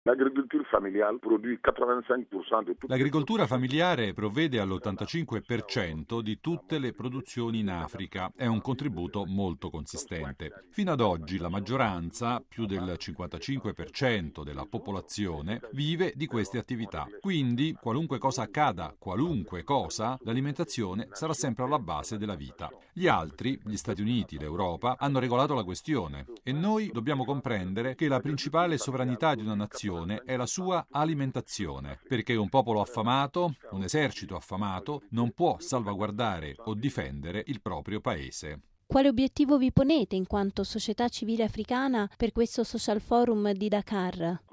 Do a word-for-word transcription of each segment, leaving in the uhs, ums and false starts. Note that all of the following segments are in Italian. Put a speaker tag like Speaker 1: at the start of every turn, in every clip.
Speaker 1: L'agricoltura familiare produce quarantacinque per cento di tutte
Speaker 2: L'agricoltura familiare provvede all'ottantacinque per cento di tutte le produzioni in Africa. È un contributo molto consistente. Fino ad oggi la maggioranza, più del cinquantacinque per cento della popolazione, vive di queste attività. Quindi, qualunque cosa accada, qualunque cosa, l'alimentazione sarà sempre alla base della vita. Gli altri, gli Stati Uniti, l'Europa, hanno regolato la questione e noi dobbiamo comprendere che la principale sovranità di una nazione è la sua alimentazione, perché un popolo affamato, un esercito affamato, non può salvaguardare o difendere il proprio paese.
Speaker 3: Quale obiettivo vi ponete in quanto società civile africana per questo social forum di Dakar?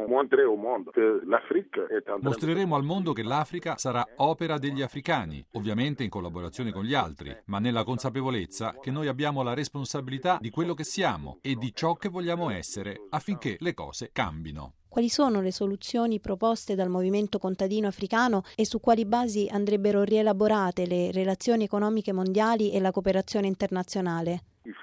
Speaker 2: Mostreremo al mondo che l'Africa sarà opera degli africani, ovviamente in collaborazione con gli altri, ma nella consapevolezza che noi abbiamo la responsabilità di quello che siamo e di ciò che vogliamo essere affinché le cose cambino.
Speaker 3: Quali sono le soluzioni proposte dal movimento contadino africano e su quali basi andrebbero rielaborate le relazioni economiche mondiali e la cooperazione internazionale?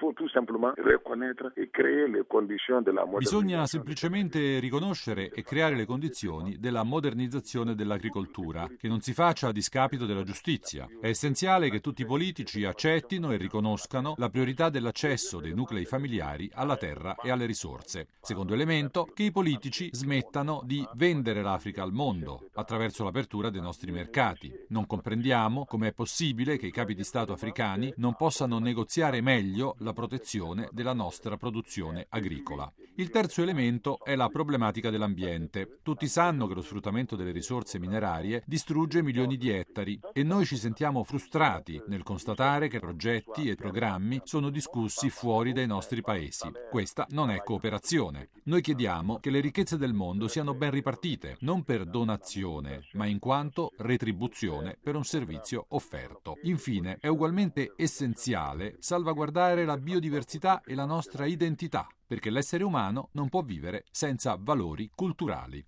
Speaker 2: Bisogna semplicemente riconoscere e creare le condizioni della modernizzazione dell'agricoltura, che non si faccia a discapito della giustizia. È essenziale che tutti i politici accettino e riconoscano la priorità dell'accesso dei nuclei familiari alla terra e alle risorse. Secondo elemento, che i politici smettano di vendere l'Africa al mondo attraverso l'apertura dei nostri mercati. Non comprendiamo come è possibile che i capi di Stato africani non possano negoziare meglio la protezione della nostra produzione agricola. Il terzo elemento è la problematica dell'ambiente. Tutti sanno che lo sfruttamento delle risorse minerarie distrugge milioni di ettari e noi ci sentiamo frustrati nel constatare che progetti e programmi sono discussi fuori dai nostri paesi. Questa non è cooperazione. Noi chiediamo che le ricchezze del mondo siano ben ripartite, non per donazione, ma in quanto retribuzione per un servizio offerto. Infine, è ugualmente essenziale salvaguardare la biodiversità e la nostra identità, perché l'essere umano non può vivere senza valori culturali.